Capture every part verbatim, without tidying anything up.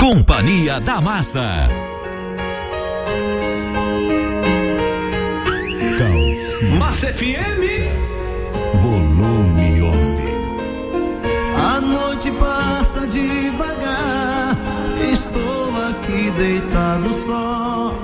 Companhia da Massa. Massa F M, volume onze. A noite passa devagar, estou aqui deitado só.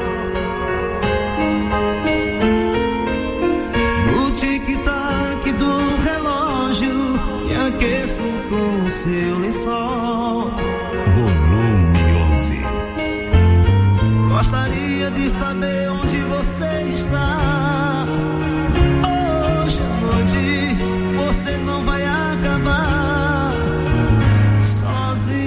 No tic-tac do relógio, me aqueço com o seu lençol. Volume onze. Gostaria de saber onde você está. Hoje à noite você não vai acabar sozinha.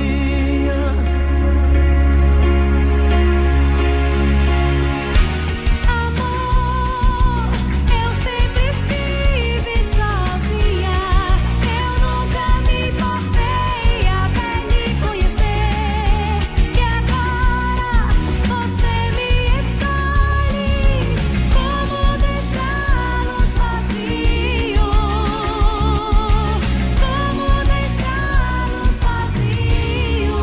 Amor, eu sempre estive sozinha. Eu nunca me importei até lhe conhecer. E agora você me escolhe. Como deixá-lo sozinho? Como deixá-lo sozinho?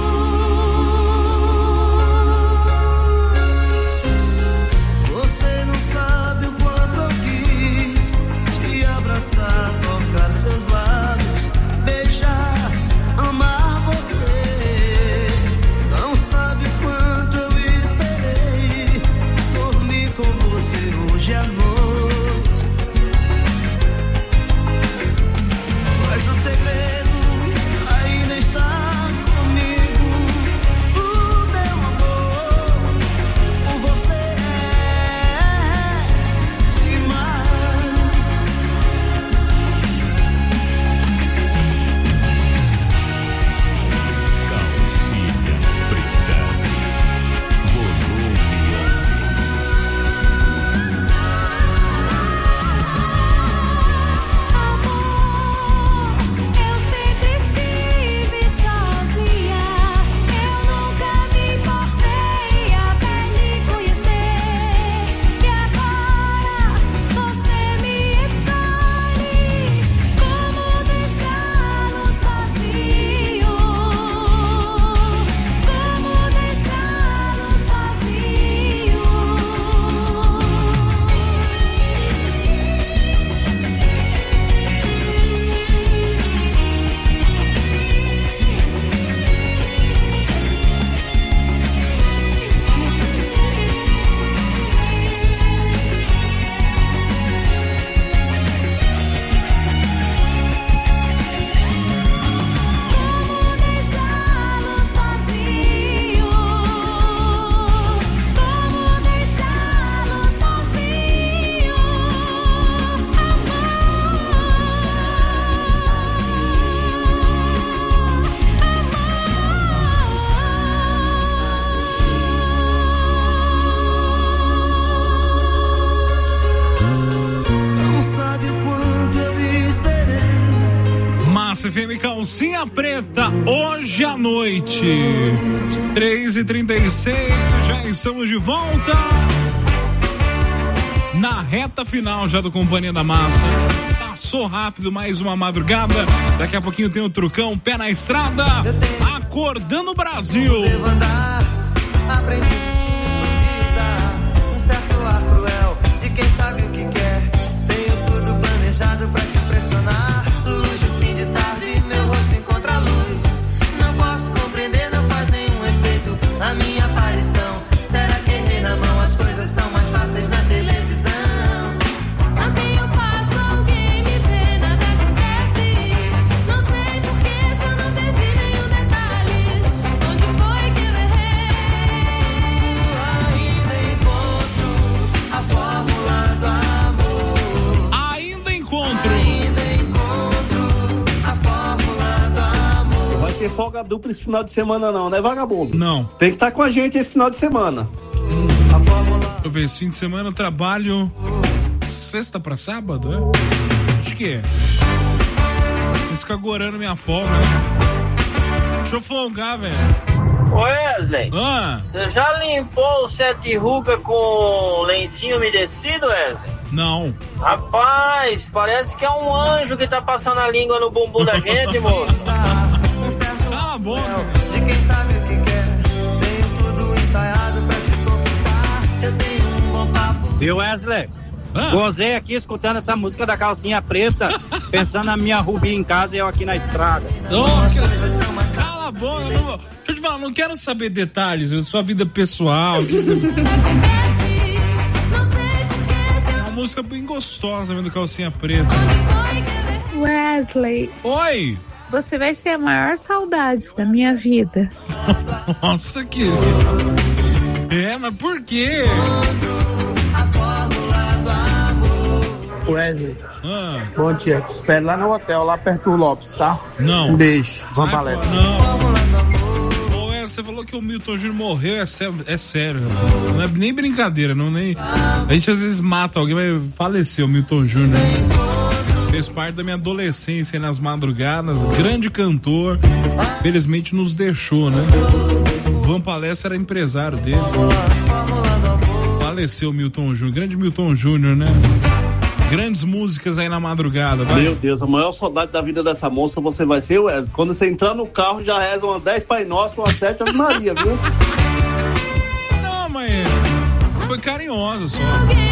Você não sabe o quanto eu quis te abraçar, tocar seus lábios, beijar, amar você. Não sabe o quanto eu esperei dormir com você hoje à noite. Mas o segredo ainda está comigo. O meu amor por você é demais. Calcinha preta. Volume onze. Amor, eu sempre estive sozinha. Eu nunca me importei até lhe conhecer. E agora você me escolhe. Como deixá-lo sozinho? Como deixá-lo sozinho? Como deixá-lo sozinho? Como deixá-lo sozinho? Não sabe o quanto eu esperei. Massa F M, calcinha preta, hoje à noite. três e trinta e seis, já estamos de volta. Na reta final já do Companhia da Massa. Passou rápido mais uma madrugada. Daqui a pouquinho tem o Trucão, pé na estrada. Acordando o Brasil. Devo andar, aprendi a improvisar. Um certo ar cruel de quem sabe o que quer. Tenho tudo planejado pra te impressionar. Luz de fim de tarde, meu rosto encontra luz. Não posso compreender, não faz nenhum efeito a minha aparição. Será que errei na mão? As coisas são mais fáceis na televisão. Mantenho o passo, alguém me vê, nada acontece. Não sei porquê, se eu não perdi nenhum detalhe. Onde foi que eu errei? Ainda encontro a fórmula do amor. Ainda encontro. Ainda encontro a fórmula do amor. Vai ter folga dupla esse final de semana não, né, vagabundo? Não. Tem que estar com a gente esse final de semana. A fórmula. Deixa eu ver, esse fim de semana eu trabalho sexta pra sábado, é? Acho que é. Vocês ficam agorando minha folga, né? Deixa eu folgar, velho. Wesley, Ah, você já limpou o sete ruga com lencinho umedecido, Wesley? não. Rapaz, parece que é um anjo que tá passando a língua no bumbum da gente, moço. Cala a boca. De quem sabe o que Viu, Wesley? Ah. Gozei aqui escutando essa música da calcinha preta, pensando na minha Rubi em casa e eu aqui na estrada. Oh, que... Cala a boca, eu não vou... Deixa eu te falar, não quero saber detalhes da sua vida pessoal. Que você... Uma música bem gostosa, vendo calcinha preta. Wesley. Oi. Você vai ser a maior saudade da minha vida. Nossa, que... É, mas por quê? Wesley. Ah. Bom dia, te espero lá no hotel, lá perto do Lopes, tá? Não. Um beijo. Vamos Sai palestra. Não. Ô, é, você falou que o Milton Júnior morreu, é sério, é sério. Não é nem brincadeira, não nem... A gente às vezes mata alguém, mas faleceu o Milton Júnior. Fez parte da minha adolescência aí nas madrugadas, grande cantor. Felizmente nos deixou, né? O Van Palestra era empresário dele. Faleceu o Milton Júnior, grande Milton Júnior, né? Grandes músicas aí na madrugada, vai. Meu Deus, a maior saudade da vida dessa moça você vai ser, Wesley. Quando você entrar no carro, já reza umas dez Pai Nosso, umas sete Ave Maria, viu? Não, mas foi carinhosa só.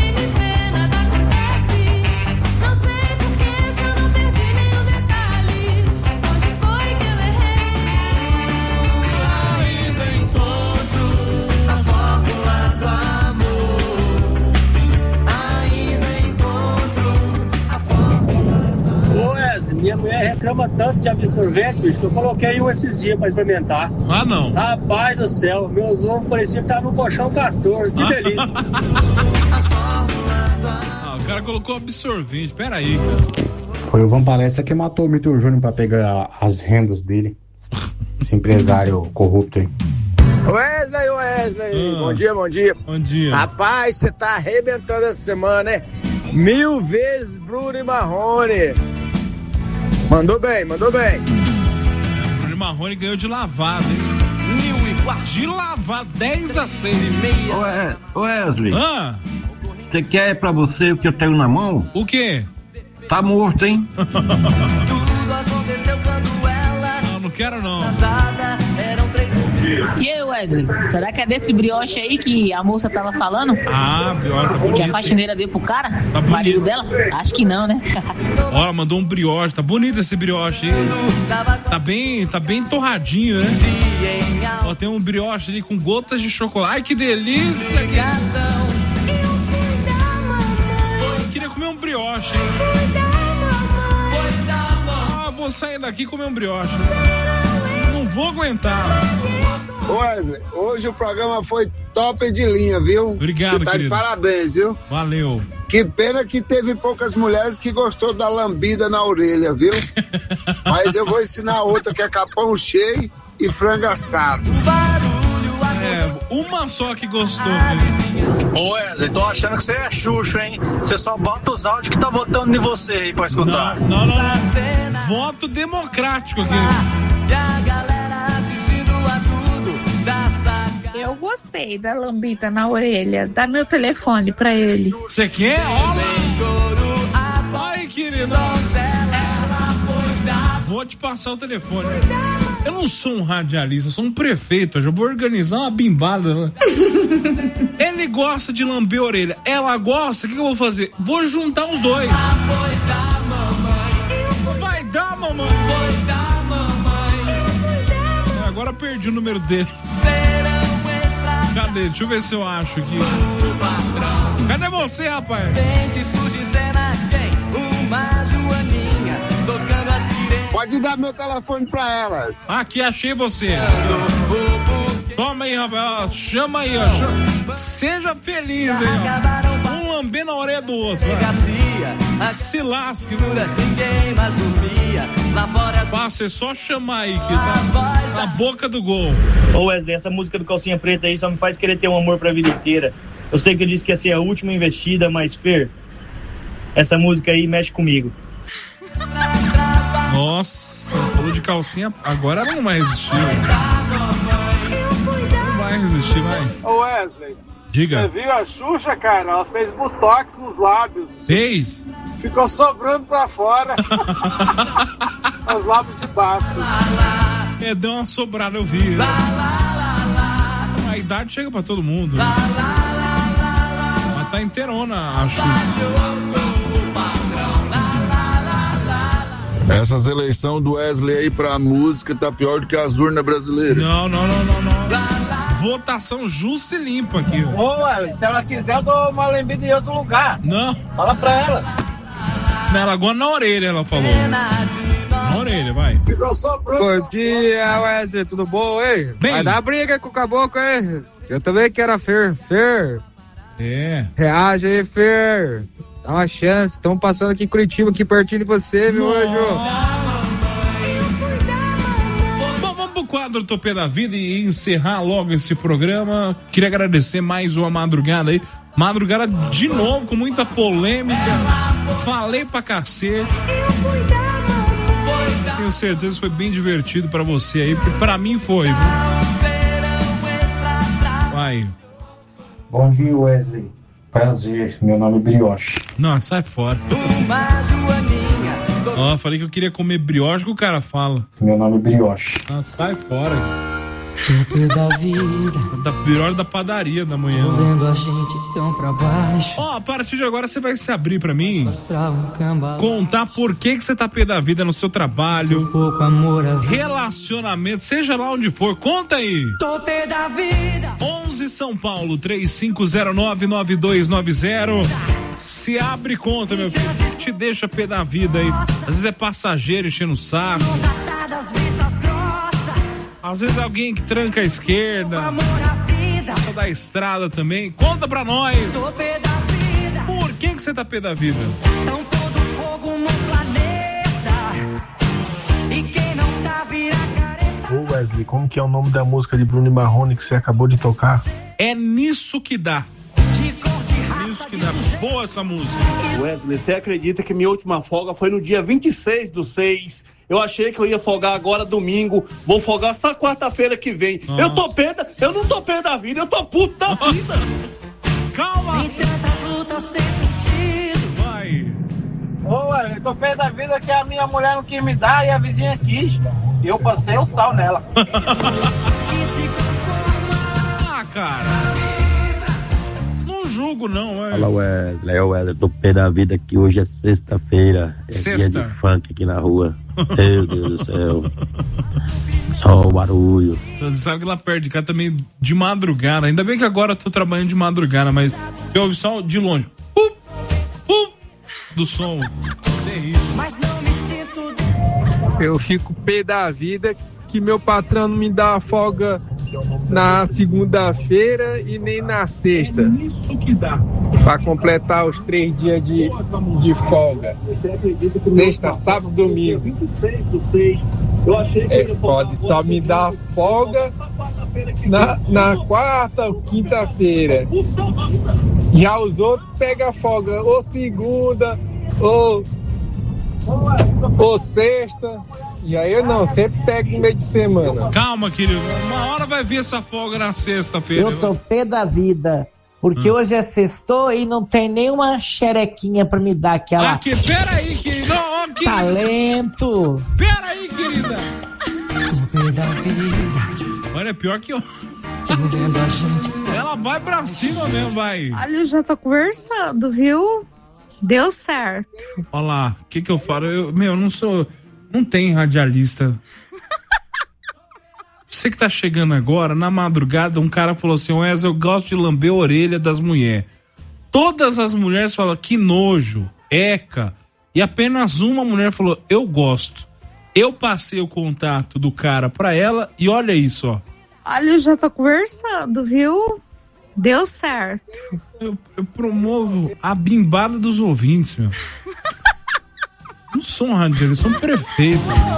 Minha mulher reclama tanto de absorvente, bicho, que eu coloquei um esses dias pra experimentar. Ah, não. Rapaz do céu, meus ovos pareciam que estavam no colchão castor. Que delícia. Ah, o cara colocou absorvente. Pera aí, cara. Foi o Van Palestra que matou o Milton Júnior pra pegar as rendas dele. Esse empresário corrupto aí. Wesley, Wesley. Ah. Bom dia, bom dia. Bom dia. Rapaz, você tá arrebentando essa semana, né? Mil vezes Bruno e Marrone. Mandou bem, mandou bem. O Bruno Marrone ganhou de lavada, hein? Mil e quatro. De lavada, dez a seis. Ué, Wesley. Ah? Você quer pra você o que eu tenho na mão? O quê? Tá morto, hein? Tudo aconteceu quando ela... Não, não quero não. Eram três... E aí, Wesley, será que é desse brioche aí que a moça tava falando? Ah, pior, tá bonito. Que a faxineira deu pro cara? Tá o marido dela? Acho que não, né? Ó, mandou um brioche, tá bonito esse brioche aí. Tá bem, tá bem torradinho, né? Ó, tem um brioche ali com gotas de chocolate. Ai, que delícia! Eu queria comer um brioche, hein? Ah, vou sair daqui e comer um brioche. Não vou aguentar. Wesley, hoje o programa foi top de linha, viu? Obrigado, Você tá querido. de parabéns, viu? Valeu. Que pena que teve poucas mulheres que gostou da lambida na orelha, viu? Mas eu vou ensinar outra que é capão cheio e frango assado. É, uma só que gostou. Ô Wesley, tô achando que você é Xuxo, hein? Você só bota os áudios que tá votando em você aí pra escutar. Não, não, não. não. Voto democrático aqui. Eu gostei da lambida na orelha. Dá meu telefone pra ele. Você quer? Olha! Ai, querida. Vou te passar o telefone. Eu não sou um radialista, eu sou um prefeito. Eu já vou organizar uma bimbada. Ele gosta de lamber a orelha. Ela gosta, o que, que eu vou fazer? Vou juntar os dois. Vai dar, mamãe. Agora perdi o número dele. Cadê? Deixa eu ver se eu acho aqui. Cadê você, rapaz? Pode dar meu telefone pra elas. Aqui, achei você. Toma aí, rapaz. Chama aí, ó. Chama. Seja feliz, hein? Um lamber na orelha do outro. Ó. Se lasque, viu? Passa, é só chamar aí, que tá na boca do gol. Ô Wesley, essa música do Calcinha Preta aí só me faz querer ter um amor pra vida inteira. Eu sei que eu disse que ia ser a última investida, mas Fer, essa música aí mexe comigo. Nossa, falou de calcinha, agora não vai resistir. Não vai resistir, vai. Ô Wesley, diga. Você viu a Xuxa, cara? Ela fez botox nos lábios. Fez? Ficou sobrando pra fora. Os lábios de baixo. É, deu uma sobrada, eu vi. A idade chega pra todo mundo. Mas tá inteirona, acho. Essas eleições do Wesley aí pra música tá pior do que as urnas brasileiras. Não, não, não, não, não. Votação justa e limpa aqui. Ô, Wesley, se ela quiser, eu dou uma lembida em outro lugar. Não. Fala pra ela. Ela agora na orelha, ela falou. Na orelha, vai. Bom dia, Wesley, tudo bom, hein? Bem. Vai dar briga com o caboclo, hein? Eu também quero a Fer. Fer. É. Reage aí, Fer. Dá uma chance. Estamos passando aqui em Curitiba, aqui pertinho de você, meu anjo. Bom, vamos pro quadro Topê da Vida e encerrar logo esse programa. Queria agradecer mais uma madrugada aí. Madrugada de novo, com muita polêmica. Falei pra cacete. Tenho certeza que foi bem divertido pra você aí, porque pra mim foi. Viu? Vai. Bom dia, Wesley. Prazer, meu nome é Brioche. Não, sai fora. Ó, oh, falei que eu queria comer brioche, que o cara fala. Meu nome é Brioche. Ah, sai fora. Topê da vida. Da brioche da padaria da manhã. Tô vendo a gente tão pra baixo. Ó, oh, a partir de agora você vai se abrir pra mim. Contar por que que você tá pé da vida no seu trabalho. Pouco amor a vida. Relacionamento, seja lá onde for. Conta aí. Tô pé da vida. onze São Paulo, três cinco zero nove, nove dois nove zero. Se abre conta, meu filho. Te deixa pé da vida aí. Às vezes é passageiro enchendo o saco. Às vezes é alguém que tranca a esquerda. Passa da estrada também. Conta pra nós. Por que que você tá pé da vida? Tão todo fogo no planeta. E quem não tá vira careta. Ô Wesley, como que é o nome da música de Bruno e Marrone que você acabou de tocar? É Nisso Que Dá. Nisso Que Dá. Boa essa música. Wesley, você acredita que minha última folga foi no dia vinte e seis do seis? Eu achei que eu ia folgar agora domingo. Vou folgar só quarta-feira que vem. Nossa. Eu tô pé da... Eu não tô pé da vida, eu tô puto da Nossa. vida. Calma. Em tantas lutas sem sentido. Vai. Ô, Wesley, eu tô pé da vida que a minha mulher não quis me dar e a vizinha quis. E eu passei o sal nela. Ah, cara. Não julgo, não, é. Fala, Wesley. É o Wesley. Tô pé da vida que hoje é sexta-feira. É Sexta. dia de funk aqui na rua. Meu Deus do céu. Só o barulho. Você sabe que lá perto de cá também de madrugada. Ainda bem que agora eu tô trabalhando de madrugada, mas eu ouvi só de longe. Uh, uh, do som. Terrível. Mas não me sinto. Eu fico pé da vida que meu patrão não me dá folga na segunda-feira e nem na sexta. Isso que dá. Pra completar os três dias de, de folga. Sexta, sábado e domingo. vinte e seis do seis. Eu achei que É, eu ia pode só me dar folga na, na quarta ou quinta-feira. Já os outros pegam folga ou segunda ou, ou sexta. Já eu não, sempre pego no meio de semana. Calma, querido. Uma hora vai vir essa folga na sexta-feira. Eu tô pé da vida. Porque Hum. hoje é sextou e não tem nenhuma xerequinha pra me dar aquela. Aqui, peraí, querido. Ó, querido. Talento. Peraí, querida. Tô pé da vida. Olha, pior que eu. Tô vendo a gente. Ela vai pra cima mesmo, vai. Olha, eu já tô conversando, viu? Deu certo. Olha lá, o que que eu falo? Eu, meu, eu não sou... Não tem radialista. Você que tá chegando agora, na madrugada, um cara falou assim: Wesley, eu gosto de lamber a orelha das mulheres. Todas as mulheres falam, que nojo, eca. E apenas uma mulher falou, eu gosto. Eu passei o contato do cara pra ela e olha isso, ó. Olha, eu já tô conversando, viu? Deu certo. Eu, eu promovo a bimbada dos ouvintes, meu. Não sou um radialista, sou um prefeito.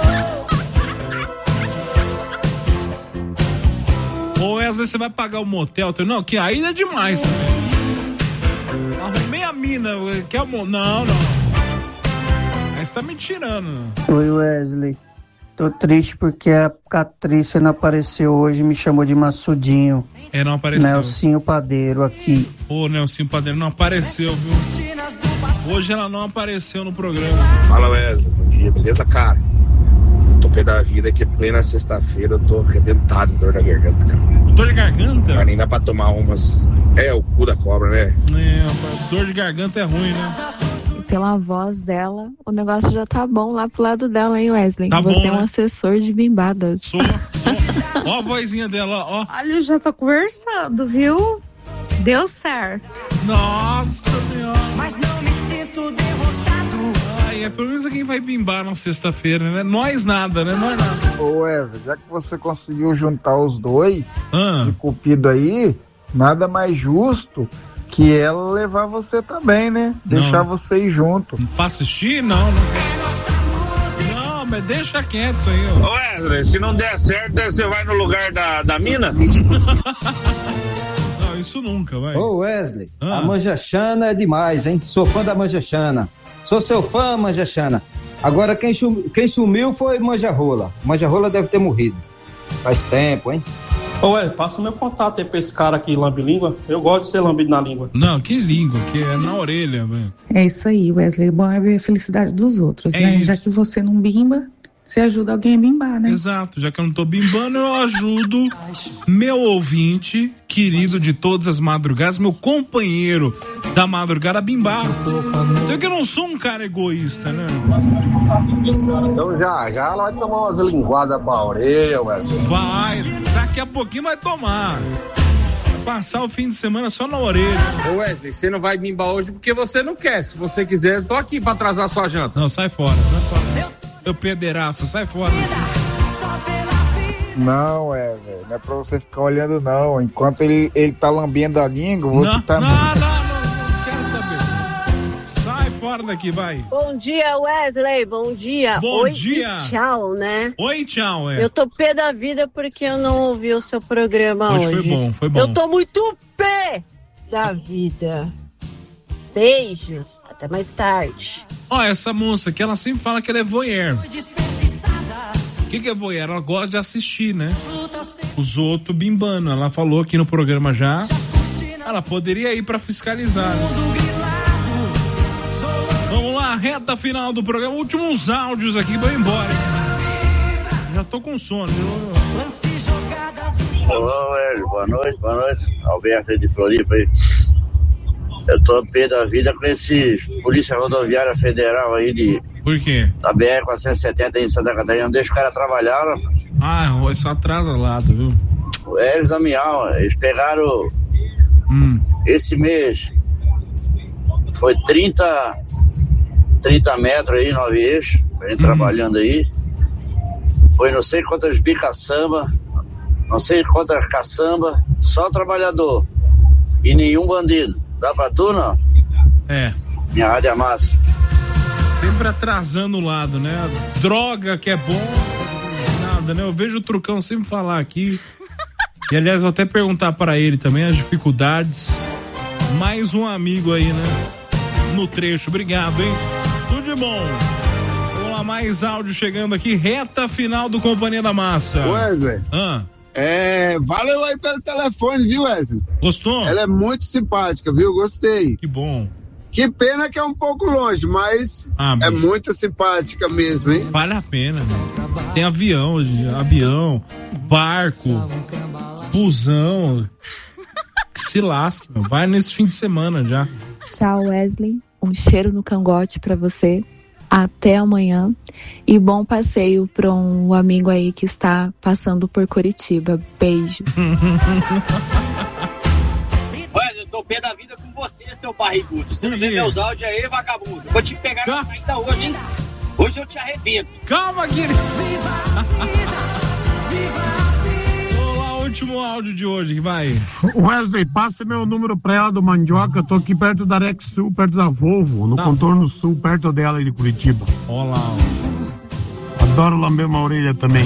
Ou às vezes você vai pagar o motel. Não, que aí é demais também. Arrumei a mina. Quer o mo... Não, não. Aí você tá me tirando. Oi, Wesley. Tô triste porque a Catrícia não apareceu hoje e me chamou de maçudinho. É, não apareceu. Nelsinho Padeiro aqui. Ô, Nelsinho Padeiro não apareceu, viu? Hoje ela não apareceu no programa. Fala, Wesley. Bom dia, beleza, cara? Eu tô pé da vida que plena sexta-feira eu tô arrebentado de dor na garganta, cara. Dor de garganta? Mas nem dá pra tomar umas... É, o cu da cobra, né? É, dor de garganta é ruim, né? Pela voz dela, o negócio já tá bom lá pro lado dela, hein, Wesley? Tá Você bom, é um né? assessor de bimbadas. Sou, sou. Ó a vozinha dela, ó. Olha, eu já tô conversando, viu? Deu certo. Nossa senhora. Mas não me sinto derrotado. Ai, é pelo menos quem vai bimbar na sexta-feira, né? Nós nada, né? Nós nada. Ô, Eva, já que você conseguiu juntar os dois ah. de cupido aí, nada mais justo que ela levar você também, né? Deixar Não. você ir junto. Pra assistir? Não, não quero. Não, mas deixa quieto isso aí, ó. Ô Wesley, se não der certo, você vai no lugar da, da mina? Não, isso nunca, vai. Ô Wesley, Ah. a Manja Xana é demais, hein? Sou fã da Manja Xana. Sou seu fã, Manja Xana. Agora quem, sum, quem sumiu foi Manja Rola. Manja Rola deve ter morrido. Faz tempo, hein? Ô, é, passa o meu contato aí pra esse cara aqui, lambe-língua. Eu gosto de ser lambido na língua. Não, que língua, que é na orelha, velho. É isso aí, Wesley. Bom é ver a felicidade dos outros, É né? isso. Já que você não bimba, você ajuda alguém a bimbar, né? Exato, já que eu não tô bimbando, eu ajudo meu ouvinte, querido de todas as madrugadas, meu companheiro da madrugada a bimbar. Só que eu não sou um cara egoísta, né? Então já, já ela vai tomar umas linguadas pra orelha, Wesley. Vai, daqui a pouquinho vai tomar. Vai passar o fim de semana só na orelha. Ô Wesley, você não vai bimbar hoje porque você não quer. Se você quiser, eu tô aqui pra atrasar a sua janta. Não, sai fora, sai fora. Eu pederasta, sai fora. Não, é, velho. Não é pra você ficar olhando, não. Enquanto ele, ele tá lambendo a língua, você Não, tá. não, não, não, não quero saber. Sai fora daqui, vai. Bom dia, Wesley, bom dia. Bom Oi dia. E tchau, né? Oi, tchau, é. Eu tô pé da vida porque eu não ouvi o seu programa Hoje hoje. foi bom, foi bom. Eu tô muito pé da vida. Beijos, até mais tarde. Ó, essa moça aqui, ela sempre fala que ela é voyeur. O que, que é voyeur? Ela gosta de assistir, né? Os outros bimbando. Ela falou aqui no programa já. Ela poderia ir pra fiscalizar, né? Vamos lá, reta final do programa. Últimos áudios aqui, vou embora. Já tô com sono. Olá, Hélio. Boa noite, boa noite. Alberto aí de Floripa aí. Eu tô pé da vida com esse Polícia Rodoviária Federal aí de... Por quê? Da B R quatrocentos e setenta em Santa Catarina. Não deixa o cara trabalhar, rapaz. Ah, isso atrasa lado, viu? O Hélio da Miau, eles pegaram hum. esse mês. Foi trinta, trinta metros aí, nove eixos. A gente hum. trabalhando aí. Foi não sei quantas bicaçamba, não sei quantas caçamba, só trabalhador. E nenhum bandido. Dá pra tu, não? É. Minha rádio é massa. Sempre atrasando o lado, né? Droga que é bom, nada, né? Eu vejo o Trucão sempre falar aqui. E aliás, vou até perguntar para ele também as dificuldades. Mais um amigo aí, né? No trecho. Obrigado, hein? Tudo de bom. Vamos lá, mais áudio chegando aqui. Reta final do Companhia da Massa. Wesley. Ah. É, valeu aí pelo telefone, viu, Wesley? Gostou? Ela é muito simpática, viu? Gostei. Que bom. Que pena que é um pouco longe, mas ah, é muito simpática mesmo, hein? Vale a pena, mano. Tem avião, avião, barco, busão. Que se lasque, meu. Vai nesse fim de semana já. Tchau, Wesley. Um cheiro no cangote pra você. Até amanhã e bom passeio para um amigo aí que está passando por Curitiba. Beijos. Mas eu tô pé da vida com você, seu barrigudo. Você não vê meus áudios aí, vagabundo. Vou te pegar na saída hoje, hein? Hoje eu te arrebento. Calma, querido. Último áudio de hoje, vai. Wesley, passa meu número pra ela do Mandioca. Eu tô aqui perto da Rex Sul, perto da Volvo, no tá. contorno sul, perto dela aí de Curitiba. Olá. Adoro lamber uma orelha também.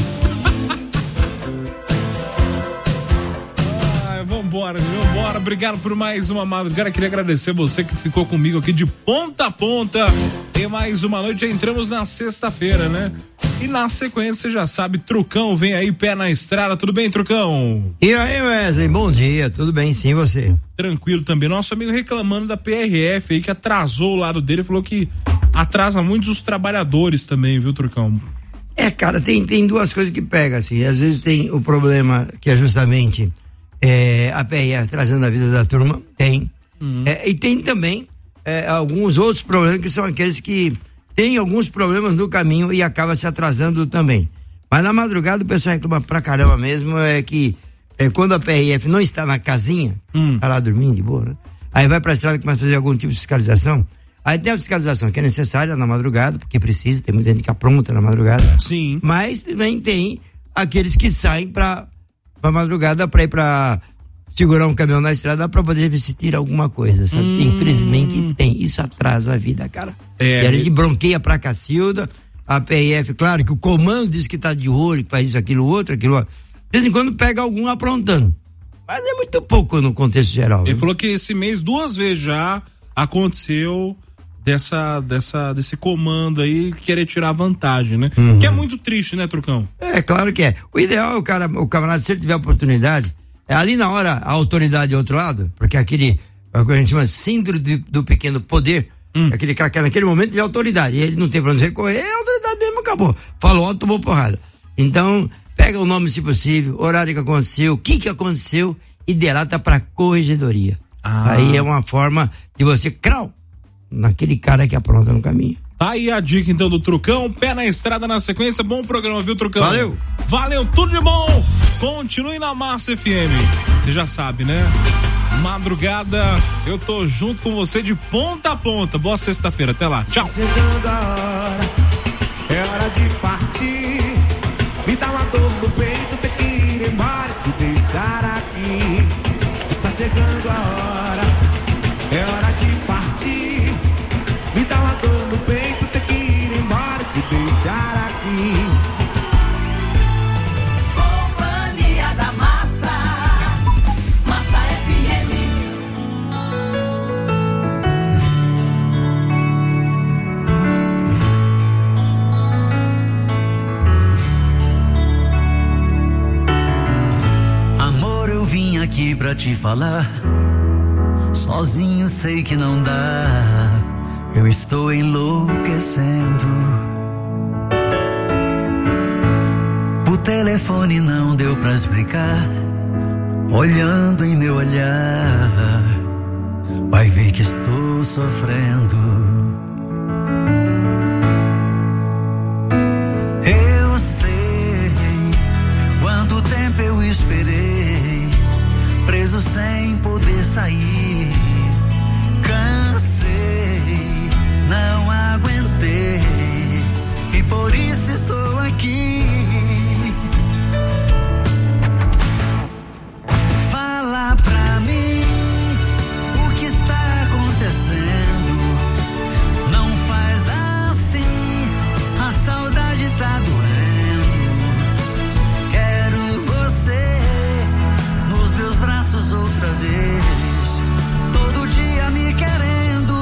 ah, vambora, vambora. Obrigado por mais uma madrugada. Queria agradecer você que ficou comigo aqui de ponta a ponta. Em mais uma noite, já entramos na sexta-feira, né? E na sequência, você já sabe, Trucão vem aí, pé na estrada. Tudo bem, Trucão? E aí, Wesley, bom dia. Tudo bem, sim, você? Tranquilo também. Nosso amigo reclamando da P R F aí, que atrasou o lado dele. Falou que atrasa muitos os trabalhadores também, viu, Trucão? É, cara, tem, tem duas coisas que pegam, assim. Às vezes tem o problema que é justamente é, a P R F trazendo a vida da turma, tem. Uhum. É, e tem também é, alguns outros problemas que são aqueles que tem alguns problemas no caminho e acaba se atrasando também. Mas na madrugada o pessoal reclama pra caramba mesmo, é que é, quando a P R F não está na casinha, hum. tá lá dormindo de boa, né? Aí vai pra estrada e começa a fazer algum tipo de fiscalização. Aí tem a fiscalização que é necessária na madrugada, porque precisa, tem muita gente que apronta na madrugada. Sim. Mas também tem aqueles que saem pra, pra madrugada pra ir pra segurar um caminhão na estrada pra poder ver se tira alguma coisa, sabe? Hum. Infelizmente tem. Isso atrasa a vida, cara. É. E a gente bronqueia pra Cacilda, a P R F, claro que o comando diz que tá de olho, que faz isso, aquilo, outro, aquilo, outro. De vez em quando pega algum aprontando. Mas é muito pouco no contexto geral. Ele viu? falou que esse mês duas vezes já aconteceu dessa, dessa, desse comando aí querer tirar vantagem, né? Uhum. Que é muito triste, né, Trucão? É, claro que é. O ideal é o cara, o camarada, se ele tiver oportunidade, é ali na hora a autoridade do outro lado, porque aquele, a gente chama de síndrome do, do pequeno poder, hum. aquele cara que naquele momento ele é autoridade, e ele não tem pra onde recorrer, é autoridade mesmo, acabou. Falou alto, tomou porrada. Então, pega o nome se possível, horário que aconteceu, o que que aconteceu e delata pra corregedoria. Ah. Aí é uma forma de você, crau, naquele cara que apronta no caminho. Tá aí a dica então do Trucão, pé na estrada na sequência, bom programa, viu, Trucão? Valeu! Valeu, tudo de bom! Continue na Massa F M, você já sabe, né? Madrugada, eu tô junto com você de ponta a ponta, boa sexta-feira, até lá, tchau! Chegando a hora, é hora de partir, me dá uma dor no peito, ter que ir embora, te deixar aqui, está chegando a hora, é hora de partir, me dá uma dor no peito, ter que ir embora, te deixar aqui. Companhia da Massa, Massa F M. Amor, eu vim aqui pra te falar, sozinho sei que não dá, eu estou enlouquecendo. O telefone não deu pra explicar, olhando em meu olhar, vai ver que estou sofrendo. Eu sei quanto tempo eu esperei, preso sem poder sair, cansei, não aguentei e por isso estou aqui. Fala pra mim o que está acontecendo, não faz assim, a saudade tá doendo, quero você nos meus braços outra vez, todo dia me querendo.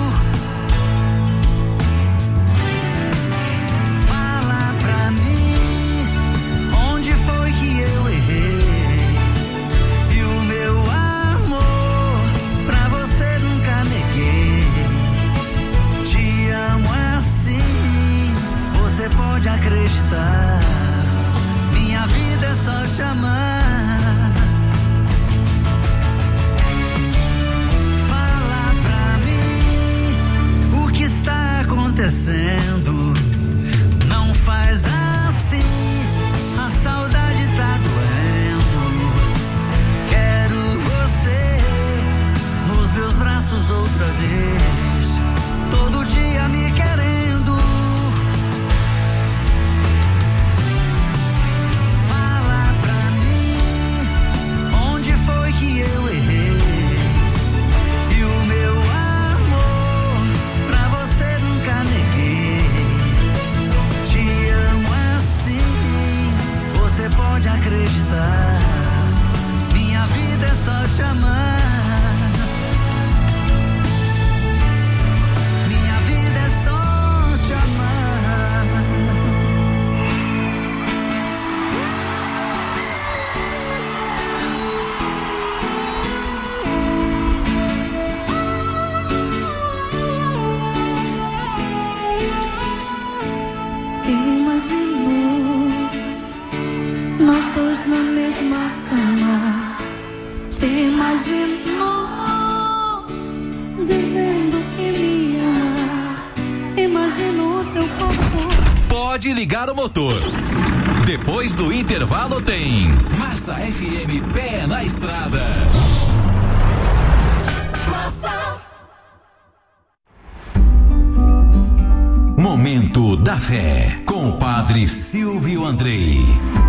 Fala pra mim onde foi que eu errei, e o meu amor pra você nunca neguei. Te amo assim, você pode acreditar, minha vida é só te amar. Está acontecendo, não faz assim, a saudade tá doendo, quero você nos meus braços outra vez, todo dia me querendo. Fala pra mim onde foi que eu errei, e o meu amor pra você nunca neguei. cama. Te imaginou dizendo que me ama. Imagino o teu corpo. Pode ligar o motor. Depois do intervalo tem Massa F M Pé na Estrada. Massa. Momento da Fé com o Padre Silvio Andrei.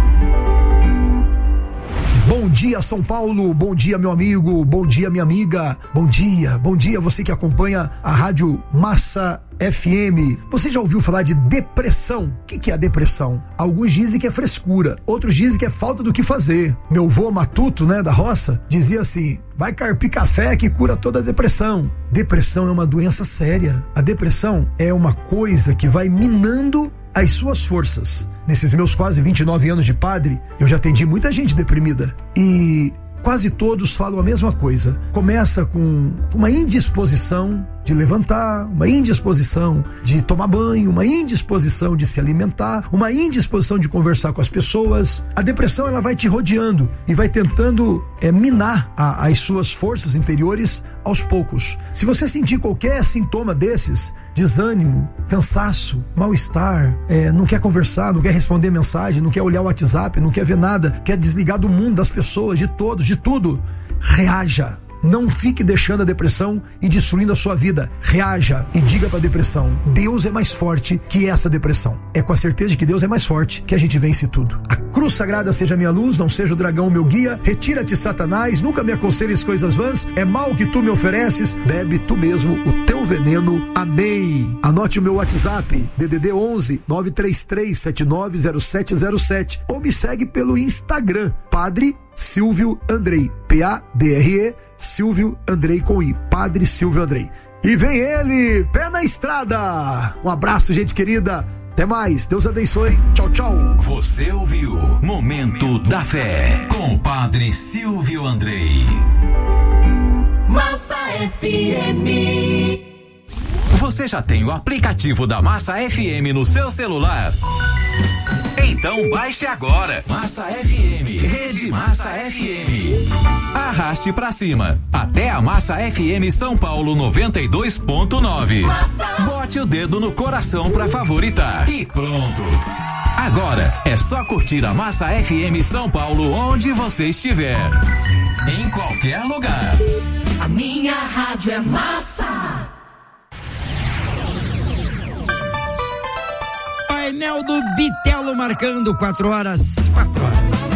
Bom dia, São Paulo, bom dia, meu amigo, bom dia, minha amiga, bom dia, bom dia você que acompanha a rádio Massa F M. Você já ouviu falar de depressão? O que, que é a depressão? Alguns dizem que é frescura, outros dizem que é falta do que fazer. Meu vô matuto, né, da roça, dizia assim: vai carpir café que cura toda a depressão. Depressão é uma doença séria. A depressão é uma coisa que vai minando as suas forças. Nesses meus quase vinte e nove anos de padre, eu já atendi muita gente deprimida e quase todos falam a mesma coisa. Começa com uma indisposição de levantar, uma indisposição de tomar banho, uma indisposição de se alimentar, uma indisposição de conversar com as pessoas. A depressão, ela vai te rodeando e vai tentando é, minar a, as suas forças interiores aos poucos. Se você sentir qualquer sintoma desses, desânimo, cansaço, mal-estar, é, não quer conversar, não quer responder mensagem, não quer olhar o WhatsApp, não quer ver nada, quer desligar do mundo, das pessoas, de todos, de tudo, reaja. Não fique deixando a depressão e destruindo a sua vida. Reaja e diga para a depressão: Deus é mais forte que essa depressão. É com a certeza de que Deus é mais forte que a gente vence tudo. A cruz sagrada seja minha luz, não seja o dragão meu guia. Retira-te, Satanás, nunca me aconselhes coisas vãs. É mal que tu me ofereces, bebe tu mesmo o teu veneno. Amém. Anote o meu WhatsApp, D D D onze nove três três sete nove zero sete zero sete, ou me segue pelo Instagram, Padre Silvio Andrei, P A D R E Silvio Andrei com I, Padre Silvio Andrei. E vem ele, pé na estrada. Um abraço, gente querida. Até mais. Deus abençoe. Tchau, tchau. Você ouviu Momento da Fé com o Padre Silvio Andrei. Massa F M. Você já tem o aplicativo da Massa F M no seu celular? Então baixe agora. Massa F M, Rede Massa F M. Arraste pra cima, até a Massa F M São Paulo noventa e dois ponto nove. Bote o dedo no coração pra favoritar e pronto. Agora é só curtir a Massa F M São Paulo onde você estiver. Em qualquer lugar. A minha rádio é Massa. Painel do Bitelo marcando quatro horas, quatro horas.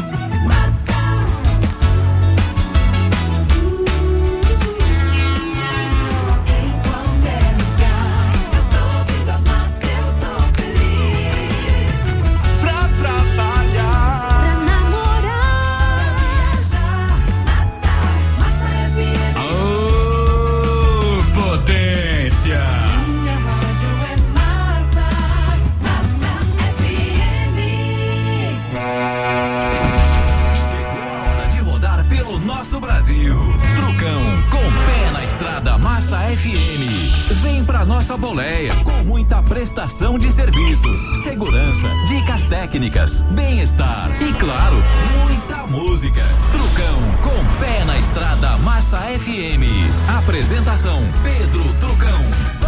Brasil. Trucão, com pé na estrada Massa F M. Vem pra nossa boleia, com muita prestação de serviço, segurança, dicas técnicas, bem-estar e, claro, muita música. Trucão, com pé na estrada Massa F M. Apresentação, Pedro Trucão.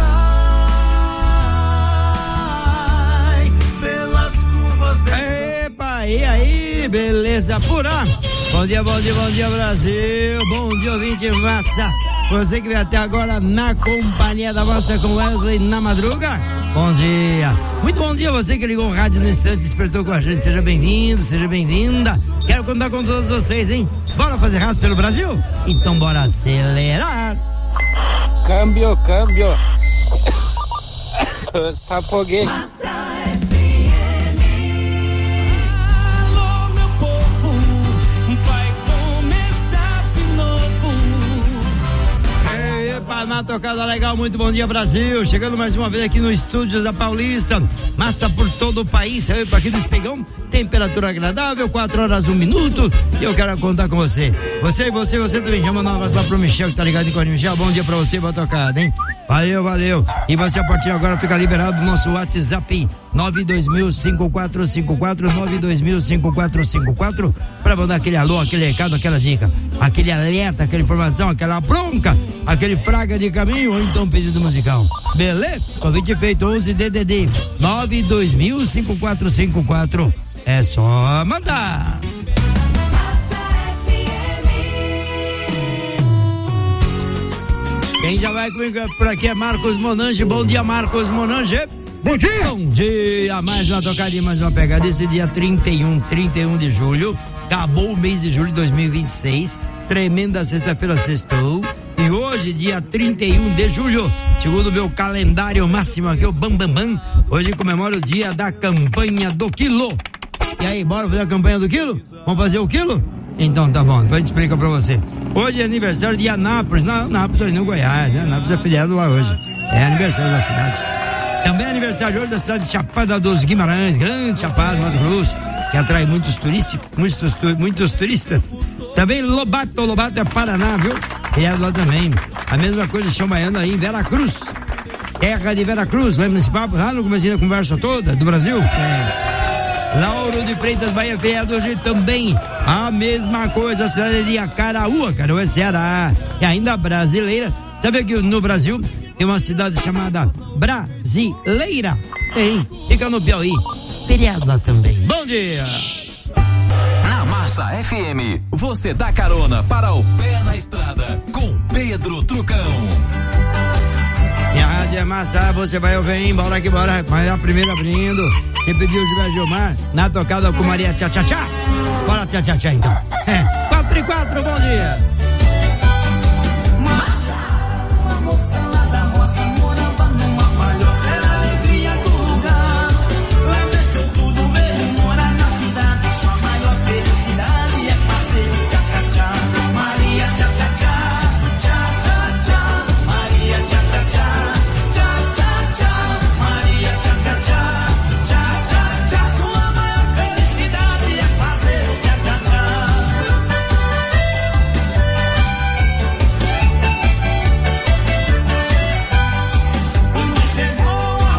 Vai pelas curvas dessa... Epa, e aí, beleza pura? Bom dia, bom dia, bom dia, Brasil. Bom dia, ouvinte Massa. Você que veio até agora na companhia da Massa com Wesley na madruga. Bom dia. Muito bom dia você que ligou o rádio no instante, despertou com a gente. Seja bem-vindo, seja bem-vinda. Quero contar com todos vocês, hein? Bora fazer rádio pelo Brasil? Então bora acelerar. Câmbio, câmbio. Safoguei. Na tocada legal, muito bom dia, Brasil. Chegando mais uma vez aqui no estúdio da Paulista. Massa por todo o país. Saiu para aqui do Espigão. Temperatura agradável, quatro horas, um minuto. E eu quero contar com você. Você e você, você também. Já mandou um abraço lá pro Michel, que tá ligado em Corinthians. Michel, bom dia pra você, boa tocada, hein? Valeu, valeu. E você a partir de agora fica liberado do nosso WhatsApp nove dois mil cinco quatro cinco quatro, nove dois mil cinco quatro cinco quatro, pra mandar aquele alô, aquele recado, aquela dica, aquele alerta, aquela informação, aquela bronca, aquele fraga de caminho ou então pedido musical. Beleza? Convite feito, onze D D D nove dois mil cinco quatro cinco quatro. É só mandar. Quem já vai comigo por aqui é Marcos Monange. Bom dia, Marcos Monange. Bom dia. Bom dia. Mais uma tocadinha, mais uma pegada. Esse dia trinta e um, trinta e um de julho. Acabou o mês de julho de dois mil e vinte e seis. Tremenda sexta-feira, sextou. E hoje, dia trinta e um de julho, segundo o meu calendário máximo aqui, o Bam Bam Bam, hoje comemora o dia da campanha do quilo. E aí, bora fazer a campanha do quilo? Vamos fazer o quilo? Então tá bom, depois a gente explica pra você. Hoje é aniversário de Anápolis, não, Anápolis ali no Goiás, né? Anápolis é filiado lá hoje. É aniversário da cidade. Também é aniversário hoje da cidade de Chapada dos Guimarães, grande Chapada, Mato Grosso, que atrai muitos turistas, muitos, muitos turistas. Também Lobato, Lobato é Paraná, viu? Filiado lá também. A mesma coisa Chão Baiano aí em Veracruz. Terra de Veracruz, lembra desse papo? Lá no começo da conversa toda do Brasil? É. Lauro de Freitas, Bahia, feriado hoje também. A mesma coisa, a cidade de Acaraú, Acaraú é Ceará. E ainda brasileira. Sabe que no Brasil tem uma cidade chamada Brasileira? Tem, fica no Piauí. Feriado lá também. Bom dia! Na Massa F M, você dá carona para o pé na estrada com Pedro Trucão. E a Rádio é Massa, você vai ouvir, hein? Bora que bora. Mas a primeira abrindo. Você pediu o Gilberto Gilmar na tocada com Maria Tchá Tchá Tchá. Bora Tchá Tchá Tchá então. É, quatro e quatro, bom dia. Massa, uma moça lá da roça morava numa palhoça, era a alegria do lugar. Lá deixou tudo mesmo, morar na cidade. Sua maior felicidade é fazer o Tchá Tchá Tchá. Maria Tchá Tchá Tchá, Tchá Tchá Tchá. Maria Tchá Tchá Tchá, Tchá Tchá Tchá. Maria Tchá Tchá Tchá. Chegou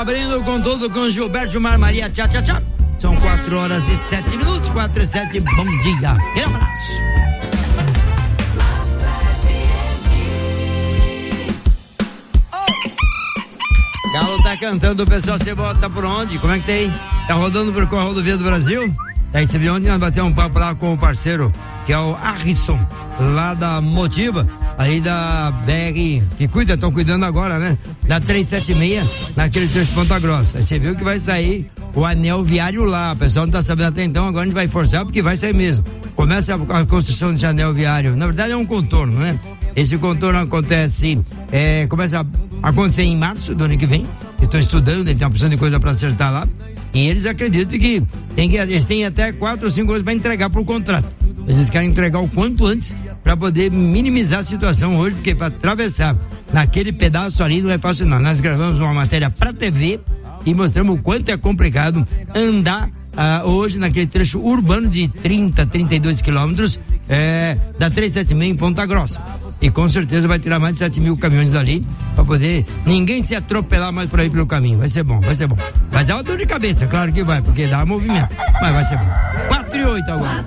Abrindo com tudo com Gilberto Mar Maria, tchau, tchau, tchau. São quatro horas e sete minutos, quatro e sete, bom dia. Um abraço. Galo tá cantando, o pessoal, você bota por onde? Como é que tem? Tá rodando por qual rodovia do Brasil? Aí você viu onde nós batemos um papo lá com o parceiro, que é o Harrison, lá da Motiva, aí da B R, que cuida, estão cuidando agora, né? Da trezentos e setenta e seis, naquele trecho de Ponta Grossa. Aí você viu que vai sair o anel viário lá, o pessoal não tá sabendo até então, agora a gente vai forçar porque vai sair mesmo. Começa a, a construção desse anel viário, na verdade é um contorno, né? Esse contorno acontece, é, começa a acontecer em março do ano que vem, estão estudando, tem uma opção de coisa para acertar lá. E eles acreditam que, tem que eles têm até quatro ou cinco anos para entregar por contrato. Eles querem entregar o quanto antes para poder minimizar a situação hoje, porque para atravessar naquele pedaço ali não é fácil não. Nós gravamos uma matéria para T V e mostramos o quanto é complicado andar ah, hoje naquele trecho urbano de trinta, trinta e dois quilômetros é, da trezentos e setenta e seis em Ponta Grossa. E com certeza vai tirar mais de sete mil caminhões dali para poder ninguém se atropelar mais por aí pelo caminho. Vai ser bom, vai ser bom. Vai dar uma dor de cabeça, claro que vai, porque dá movimento. Mas vai ser bom. quatro e oito agora.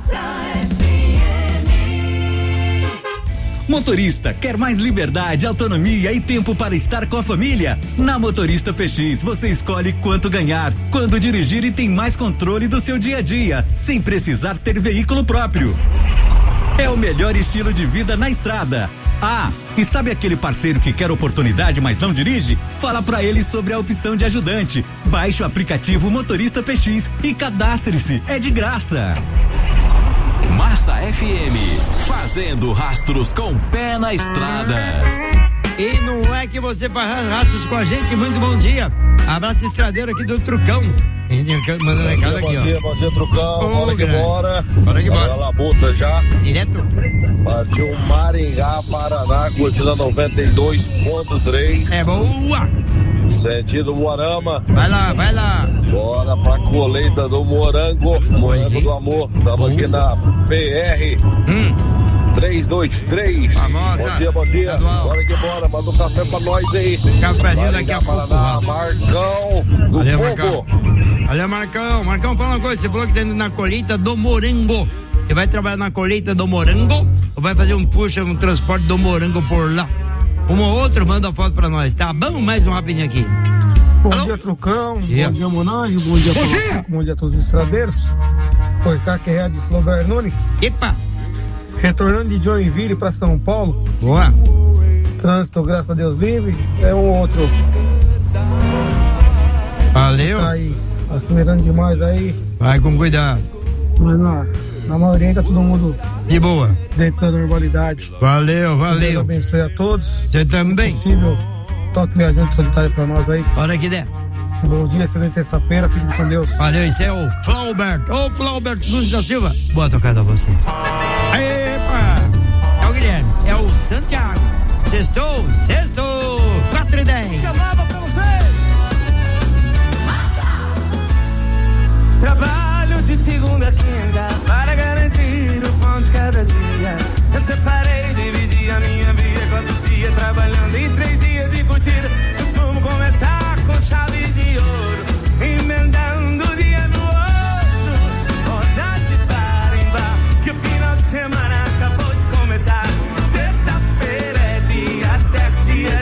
Motorista, quer mais liberdade, autonomia e tempo para estar com a família? Na Motorista P X, você escolhe quanto ganhar, quando dirigir e tem mais controle do seu dia a dia, sem precisar ter veículo próprio. É o melhor estilo de vida na estrada. Ah, e sabe aquele parceiro que quer oportunidade, mas não dirige? Fala pra ele sobre a opção de ajudante. Baixe o aplicativo Motorista P X e cadastre-se, é de graça. Massa F M, fazendo rastros com o pé na estrada. E não é que você faz rastros com a gente, muito bom dia. Abraço estradeiro aqui do Trucão. A gente manda um recado aqui, ó. Bom dia, bom dia, Trucão. Ô, bora que bora. Bora que bora. A labuta já. Direto. Partiu Maringá, Paraná, curtindo noventa e dois ponto três. É boa. Sentido Moarama. Vai lá, vai lá. Bora pra colheita do morango. Morango do amor. Estamos aqui na P R. Hum. três dois três. Famosa. Bom dia, bom dia. Estadual. Bora que bora. Manda um café pra nós aí. Cafézinho daqui a pouco. Paraná, Marcão do Valeu, Povo. Marcão. Valeu, Marcão. Marcão, fala uma coisa. Você falou que tá indo na colheita do morango. Você vai trabalhar na colheita do morango ou vai fazer um puxa, um transporte do morango por lá? Um ou outro, manda foto pra nós. Tá bom? Mais um rapidinho aqui. Bom Alô? dia, Trucão. Dia. Bom dia, Monange. Bom dia, Bom Paulo dia. Chico. Bom dia a todos os estradeiros. Foi cá que é de Flober Nunes. Epa. Retornando de Joinville para São Paulo. Boa. Trânsito, graças a Deus, livre. É um outro. Valeu. Tá aí acelerando demais aí. Vai com cuidado. Mas na, na maioria tá todo mundo De boa. dentro da normalidade. Valeu, Deus valeu. abençoe a todos. Você também. Se possível, toque viajante solitário pra nós aí. Hora que der. Bom dia, excelente terça-feira. Fique com Deus. Valeu, isso é o Flaubert. Ô, Flaubert Nunes da Silva. Boa tocada a você. Epa! É o Guilherme. É o Santiago. Sextou, sextou. quatro e dez. Chamava pra você. Trabalho de segunda a quinta para garantir o pão de cada dia. Eu separei, dividi a minha vida. Quatro dias trabalhando e três dias de curtida. Costumo começar com chave de ouro, emendando o dia no outro. Roda de tarimba, que o final de semana acabou de começar. Sexta-feira é dia certo, dia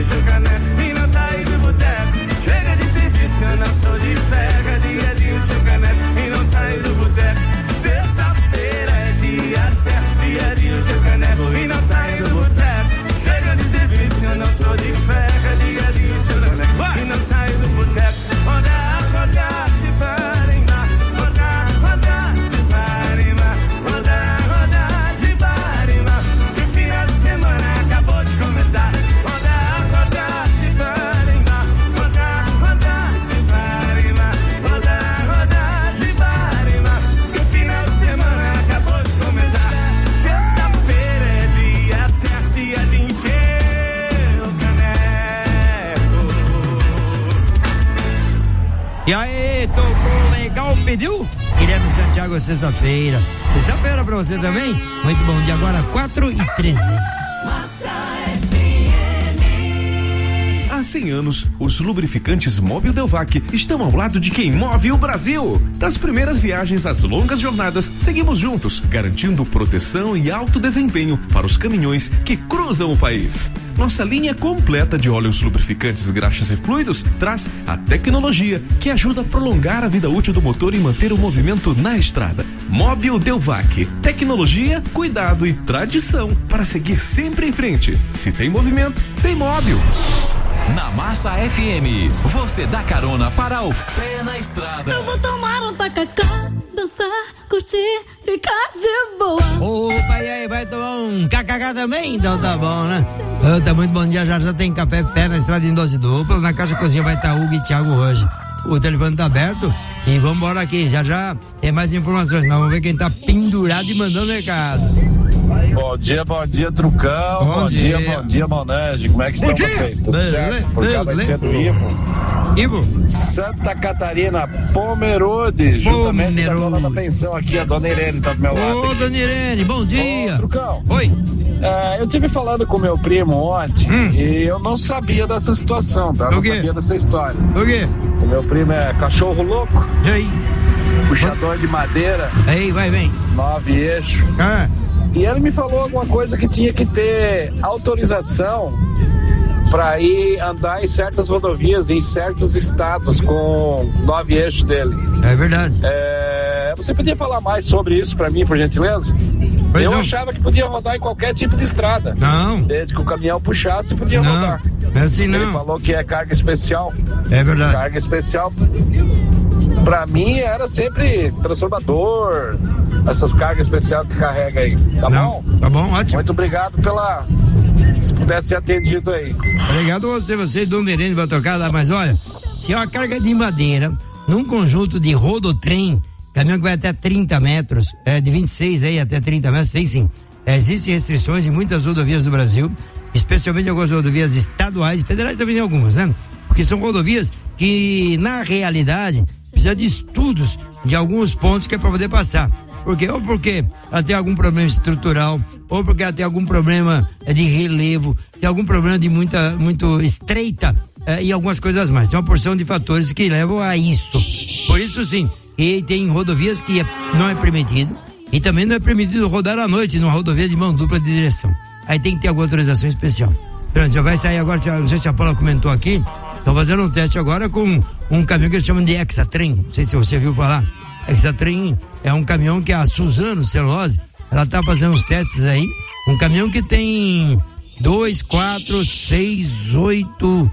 seu caneco e não sair do boteco. Chega de serviço, eu não sou de ferro. Digadinho, seu caneco e não sair do boteco. Sexta-feira é dia certo. Digadinho, seu caneco e não sair do boteco. Chega de serviço, eu não sou de ferro. Digadinho, seu caneco e não sair do boteco. Rodar, rodar, se parimar. Rodar, rodar, se parimar. Rodar, rodar, se parimar. Que o final de semana acabou de começar. Rodar, rodar, se parimar. Rodar, rodar, se parimar. Rodar, rodar, se parimar. Que o final de semana acabou de começar. Sexta-feira é dia certo, dia de encher o caneco. E aí, tocou legal, pediu? Guilherme Santiago, sexta-feira. Sexta-feira pra você também? Muito bom dia, agora quatro e treze. Há cem anos, os lubrificantes Mobil Delvac estão ao lado de quem move o Brasil. Das primeiras viagens às longas jornadas, seguimos juntos, garantindo proteção e alto desempenho para os caminhões que cruzam o país. Nossa linha completa de óleos lubrificantes, graxas e fluidos traz a tecnologia que ajuda a prolongar a vida útil do motor e manter o movimento na estrada. Mobil Delvac. Tecnologia, cuidado e tradição para seguir sempre em frente. Se tem movimento, tem Mobil. Na Massa F M, você dá carona para o pé na estrada. Eu vou tomar um tacacá, dançar, curtir, ficar de boa. Opa, e aí, vai tomar um kkk também? Então tá bom, né? Oh, tá muito bom dia, já já tem café pé na estrada em dose dupla. Na Caixa Cozinha vai estar Hugo e Thiago hoje. O telefone tá aberto e vamos embora aqui. Já já tem mais informações, mas vamos ver quem tá pendurado e mandando recado. Bom dia, bom dia, Trucão. Bom, bom dia. dia, bom dia, Monange. Como é que estão dia. vocês? Tudo Bem, certo? Por cá vai bem, ser do bem. Ivo. Ivo. Santa Catarina, Pomerode. Juntamente com a dona da pensão aqui, a dona Irene tá do meu lado. Ô, aqui. dona Irene, bom dia. Ô, Trucão. Oi. É, eu tive falando com meu primo ontem hum. e eu não sabia dessa situação, tá? O não quê? sabia dessa história. O quê? O meu primo é cachorro louco. E aí? Puxador de madeira. Aí, vai, vem. Nove eixos. Ah. E ele me falou alguma coisa que tinha que ter autorização para ir andar em certas rodovias, em certos estados com nove eixos dele. É verdade. É, você podia falar mais sobre isso para mim, por gentileza? Pois Eu não. achava que podia rodar em qualquer tipo de estrada. Não. Desde que o caminhão puxasse, podia não. rodar. Não é assim não. Ele falou que é carga especial. É verdade. Carga especial. Pra mim era sempre transformador, essas cargas especiais que carrega aí. Tá não. bom? Tá bom, ótimo. Muito obrigado pela... Se pudesse ser atendido aí. Obrigado a você, você e Dona Irene vai tocar lá, mas olha, se é uma carga de madeira, num conjunto de rodotrem, caminhão que vai até trinta metros, é, de vinte e seis aí até trinta metros, tem sim. É, existem restrições em muitas rodovias do Brasil, especialmente algumas rodovias estaduais, federais também tem algumas, né? Porque são rodovias que, na realidade, precisa de estudos de alguns pontos que é para poder passar. Porque, ou porque ela tem algum problema estrutural, ou porque ela tem algum problema de relevo, tem algum problema de muita, muito estreita eh, e algumas coisas mais. Tem uma porção de fatores que levam a isto. Por isso, sim, e tem rodovias que é, não é permitido, e também não é permitido rodar à noite numa rodovia de mão dupla de direção. Aí tem que ter alguma autorização especial. Pronto, já vai sair agora, não sei se a Paula comentou aqui, estão fazendo um teste agora com um caminhão que eles chamam de Exatrem, não sei se você viu falar. Exatrem é um caminhão que a Suzano Celulose, ela tá fazendo uns testes aí, um caminhão que tem dois, quatro, seis, oito,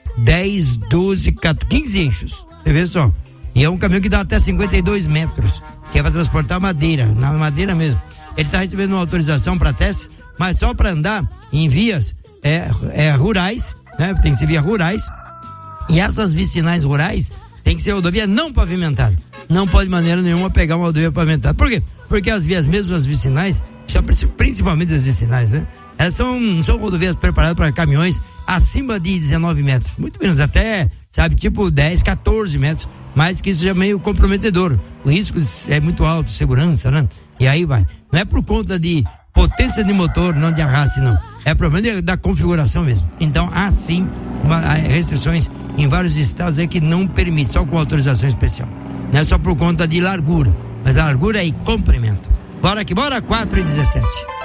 dez, doze, quatorze, quinze eixos, você vê só. E é um caminhão que dá até cinquenta e dois metros, que é para transportar madeira, na madeira mesmo. Ele está recebendo uma autorização para testes, mas só para andar em vias é, é, rurais, né? Tem que ser via rurais. E essas vicinais rurais tem que ser rodovia não pavimentada. Não pode de maneira nenhuma pegar uma rodovia pavimentada. Por quê? Porque as vias, mesmo as vicinais, principalmente as vicinais, né? Elas são, são rodovias preparadas para caminhões acima de dezenove metros. Muito menos, até, sabe, tipo dez, quatorze metros. Mas que isso já é meio comprometedor. O risco é muito alto, segurança, né? E aí vai. Não é por conta de potência de motor, não de arraste, não. É problema da configuração mesmo. Então, há sim uma, restrições em vários estados aí que não permite, só com autorização especial. Não é só por conta de largura, mas a largura é e comprimento. Bora que bora, quatro e dezessete.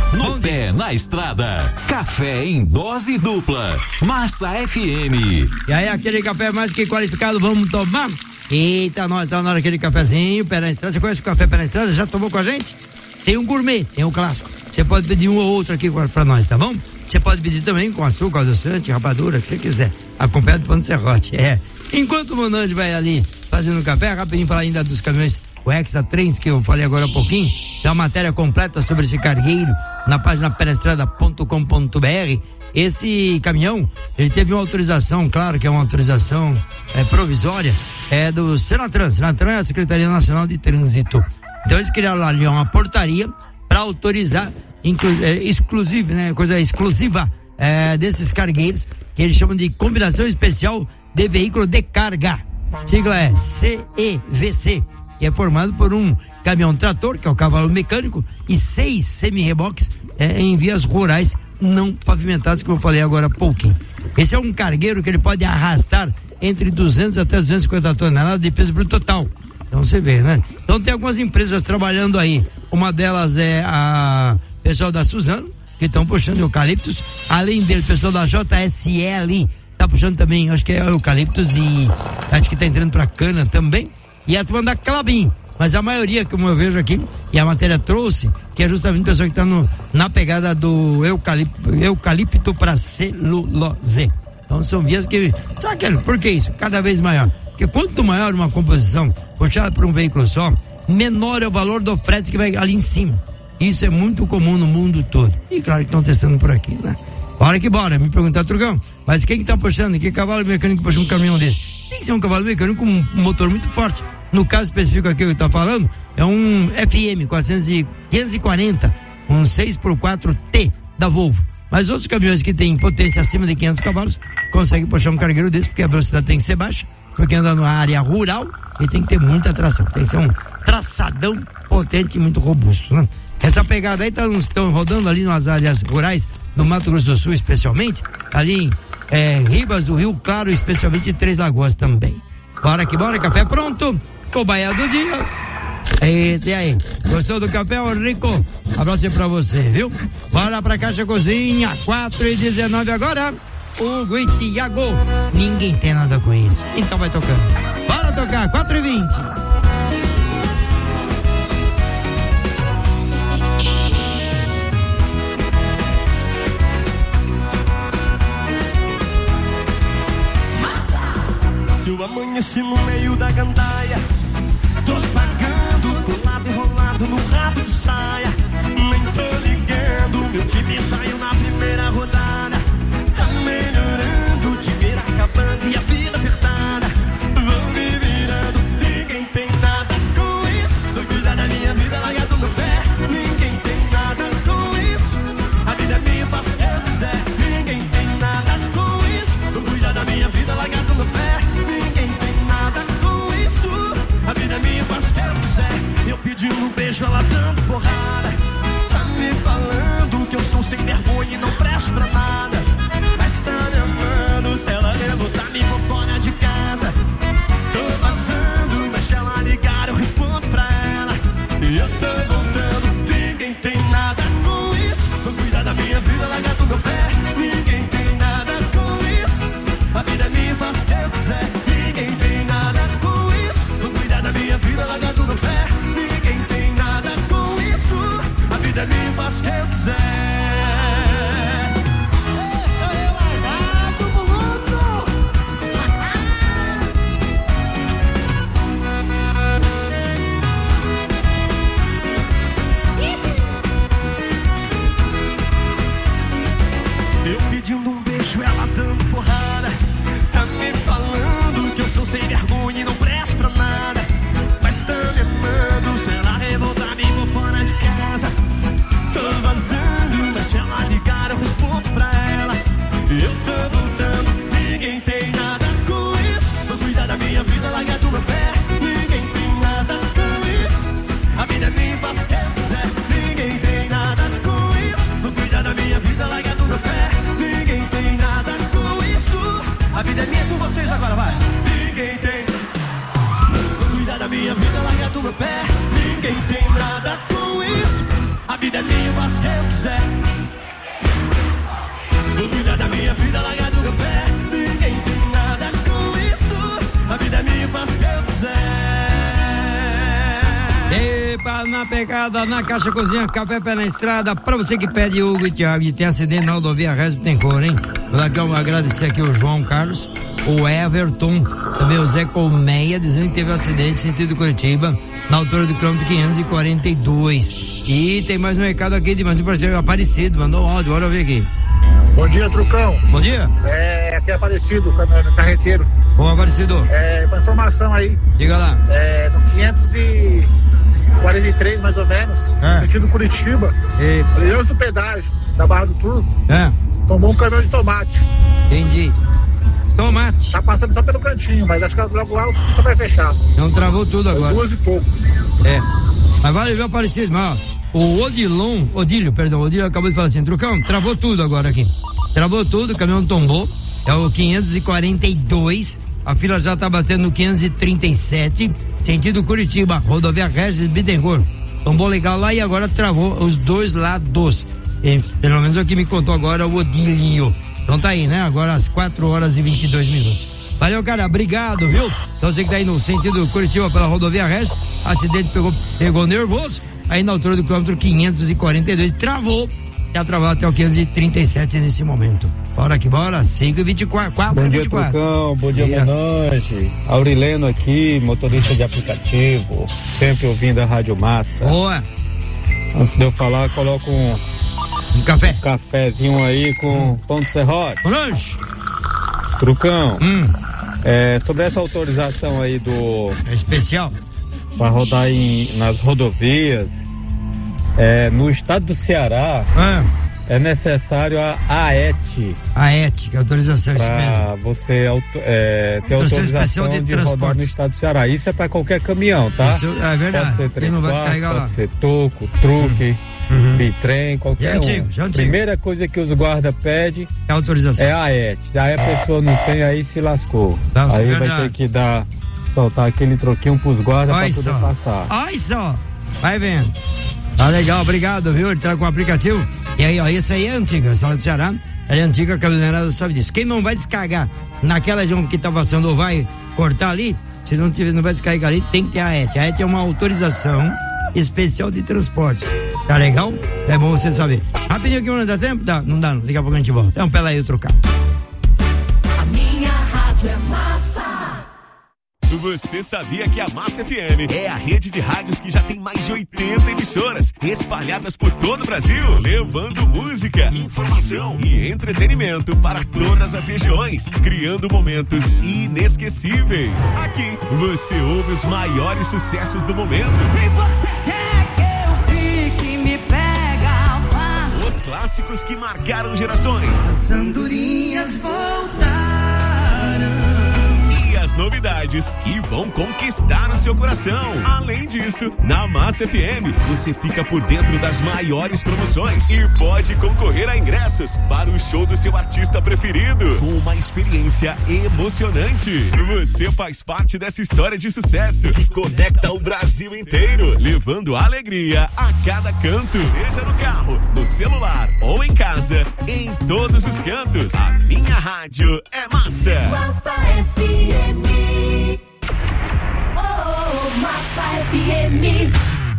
No pé, na estrada. Café em dose dupla. Massa F M. E aí, aquele café mais que qualificado, vamos tomar? Eita, nós tá na hora daquele cafezinho, pé na estrada. Você conhece o café pé na estrada? Já tomou com a gente? Tem um gourmet, tem um clássico. Você pode pedir um ou outro aqui pra nós, tá bom? Você pode pedir também com açúcar, adoçante, rapadura, o que você quiser. Acompanhado do pão de serrote. É. Enquanto o Monange vai ali fazendo café, rapidinho falar ainda dos caminhões, o Hexa Trens, que eu falei agora há pouquinho, dá uma matéria completa sobre esse cargueiro na página penestrada ponto com ponto b r. Esse caminhão, ele teve uma autorização, claro que é uma autorização é, provisória, é do Senatran. Senatran é a Secretaria Nacional de Trânsito. Então eles criaram ali uma portaria para autorizar, inclu, é, exclusivo, né, coisa exclusiva é, desses cargueiros, que eles chamam de combinação especial de veículo de carga. Sigla é C E V C, que é formado por um caminhão trator, que é o cavalo mecânico, e seis semi-reboques é, em vias rurais não pavimentadas, como eu falei agora há pouquinho. Esse é um cargueiro que ele pode arrastar entre duzentos até duzentos e cinquenta toneladas de peso bruto total. Então você vê, né? Então tem algumas empresas trabalhando aí. Uma delas é a pessoal da Suzano, que estão puxando eucaliptos. Além dele, o pessoal da J S L tá puxando também, acho que é eucaliptos, e acho que tá entrando pra cana também. E a turma da Clabin. Mas a maioria, como eu vejo aqui, e a matéria trouxe, que é justamente o pessoal que está no, na pegada do eucalipto, eucalipto para celulose. Então são vias que. Sabe que, por que isso? Cada vez maior. Porque quanto maior uma composição puxada por um veículo só, menor é o valor do frete que vai ali em cima. Isso é muito comum no mundo todo. E claro que estão testando por aqui, né? Bora que bora, me perguntar, Trugão, mas quem que tá puxando? Que cavalo mecânico puxa um caminhão desse? Tem que ser um cavalo mecânico com um motor muito forte. No caso específico aqui que eu tô falando, é um F M quatrocentos e quarenta, um seis por quatro T da Volvo. Mas outros caminhões que têm potência acima de quinhentos cavalos conseguem puxar um cargueiro desse, porque a velocidade tem que ser baixa, porque anda numa área rural e tem que ter muita tração. Tem que ser um traçadão potente e muito robusto, né? Essa pegada aí estão rodando ali nas áreas rurais do Mato Grosso do Sul, especialmente, ali em é, Ribas do Rio Claro, especialmente em Três Lagoas também. Bora que bora, café pronto, cobaia do dia. E, e aí, gostou do café, ô Rico? Abraço pra você, viu? Bora pra Caixa Cozinha, quatro e dezenove agora. Hugo e Tiago, ninguém tem nada com isso. Então vai tocando. Bora tocar, quatro e vinte. Se eu amanheci no meio da gandaia, tô pagando colado enrolado no rabo de saia. Nem tô ligando, meu time saiu na primeira rodada. Tá melhorando, dinheiro acabando e a vida apertada. Vou me virando, ninguém tem nada com isso. Tô cuidando da minha vida, largado no pé. Ninguém tem nada com isso. A vida é minha, faço o que eu quiser. Ninguém tem nada com isso. Tô cuidando da minha vida, largado no pé. A vida é minha, faço o que eu quiser. Eu pedindo um beijo, ela dando porrada. Tá me falando que eu sou sem vergonha e não presto pra nada. Mas tá me amando, se ela levantar me vou fora de casa. Tô passando, mas se ela ligar eu respondo pra ela. E eu tô voltando, ninguém tem nada com isso. Vou cuidar da minha vida, largar do meu pé. Ninguém tem nada com isso. A vida é minha, faço o que eu quiser. Ninguém tem nada com isso. Vou cuidar da minha vida, largar do meu pé. Ninguém tem nada com isso. A vida é minha, faço o que eu quiser. Deixa eu largar do mundo. Eu pedindo um beijo, ela dando porrada. Tá me falando que eu sou sem vergonha e não presto pra nada. Mas tá me amando, se ela revoltar me vou fora de casa. Tô vazando, mas se ela ligar eu respondo pra ela. Eu tô voltando, ninguém tem nada com isso. Vou cuidar da minha vida, largar do meu pé. Ninguém tem nada com isso. A vida é minha, faço o que eu quiser. Ninguém tem nada com isso. Vou cuidar da minha vida, largar do meu pé. Ninguém tem nada com isso. A vida é minha, com vocês agora, vai. Ninguém tem. Vou cuidar da minha vida, largar do meu pé. Ninguém tem nada com isso. A vida é minha, faço o que eu quiser. quiser. Vou cuidar da minha vida, largar do meu pé. Ninguém tem nada com isso. A vida é minha, faço o que eu quiser. Epa, na pegada, na Caixa Cozinha, café pé na estrada, pra você que pede Hugo e Thiago e tem acidente na rodovia Regis Bittencourt, hein? Vou aqui agradecer aqui o João Carlos, o Everton, também o Zé Colmeia, dizendo que teve um acidente sentido Curitiba, na altura do quilômetro quinhentos e quarenta e dois. E tem mais um recado aqui de mais um parceiro Aparecido, mandou um áudio, bora ver aqui. Bom dia, Trucão. Bom dia. É, aqui é Aparecido, carreteiro. Ô, Aparecido. É, pra informação aí. Diga lá. É, no quinhentos e quarenta e três, mais ou menos, é. Sentido Curitiba. E... Antes do pedágio, da Barra do Turvo. É. Tomou um caminhão de tomate. Entendi. Tomate. Tá passando só pelo cantinho, mas acho que logo lá o só vai fechar. Não travou tudo agora. Duas e pouco. É. Mas vale ver Aparecido, mas ó, o Odilon, Odílio, perdão, Odílio acabou de falar assim, Trucão, travou tudo agora aqui. Travou tudo, o caminhão tombou. É o quinhentos e quarenta e dois. A fila já tá batendo no quinhentos e trinta e sete, sentido Curitiba, rodovia Regis Bittencourt. Tombou legal lá e agora travou os dois lados. E, pelo menos é o que me contou agora o Odílio. Então tá aí, né? Agora às quatro horas e vinte e dois minutos. Valeu, cara, obrigado, viu? Então você que tá aí no sentido Curitiba pela rodovia Regis, acidente pegou, pegou nervoso, aí na altura do quilômetro quinhentos e quarenta e dois, travou, já travou até o quinhentos e trinta e sete nesse momento. Bora que bora, cinco e vinte e quatro, quatro Bom e dia, vinte e quatro. Trucão, bom dia, dia. Monange. Aurileno aqui, motorista de aplicativo, sempre ouvindo a Rádio Massa. Boa. Antes de eu falar, coloco um, um café. Um cafezinho aí com hum. pão de serrote. Monange. Trucão, hum. é, sobre essa autorização aí do... É especial? Para rodar em, nas rodovias, é, no estado do Ceará... É. É necessário a AET. AET, que é autorização para você é, ter autorização de, de rodar no estado do Ceará. Isso é para qualquer caminhão, tá? Isso é verdade. Pode ser três não vai quartos, descarregar pode lá. ser toco, truque, uhum. bitrem, qualquer já antigo, um. já antigo. Primeira coisa que os guarda pedem é autorização. É a AET. Aí a pessoa não tem, aí se lascou. Tá, aí vai verdade. ter que dar, soltar aquele troquinho pros guardas para poder só. passar. Olha só, vai vendo. Tá legal, obrigado, viu? Ele tá com o aplicativo. E aí, ó, esse aí é antigo, essa do Ceará, ela é antiga, a caminhoneira sabe disso. Quem não vai descarregar naquela região que tá passando ou vai cortar ali, se não tiver, não vai descarregar ali, tem que ter a AET. A AET é uma autorização especial de transportes. Tá legal? É bom você saber. Rapidinho aqui, não dá tempo? Dá, não dá, não. Daqui a pouco a gente volta. Então, pela aí, eu trocar. A minha rádio é massa. Você sabia que a Massa F M é a rede de rádios que já tem mais de oitenta emissoras espalhadas por todo o Brasil, levando música, informação e entretenimento para todas as regiões, criando momentos inesquecíveis. Aqui você ouve os maiores sucessos do momento. Se você quer que eu fique, me pega fácil. Os clássicos que marcaram gerações. As andorinhas voltaram. As novidades que vão conquistar o seu coração. Além disso, na Massa F M, você fica por dentro das maiores promoções e pode concorrer a ingressos para o show do seu artista preferido, com uma experiência emocionante. Você faz parte dessa história de sucesso que conecta o Brasil inteiro, levando alegria a cada canto, seja no carro, no celular ou em casa, em todos os cantos. A minha rádio é Massa. Massa F M. Oh, Massa F M.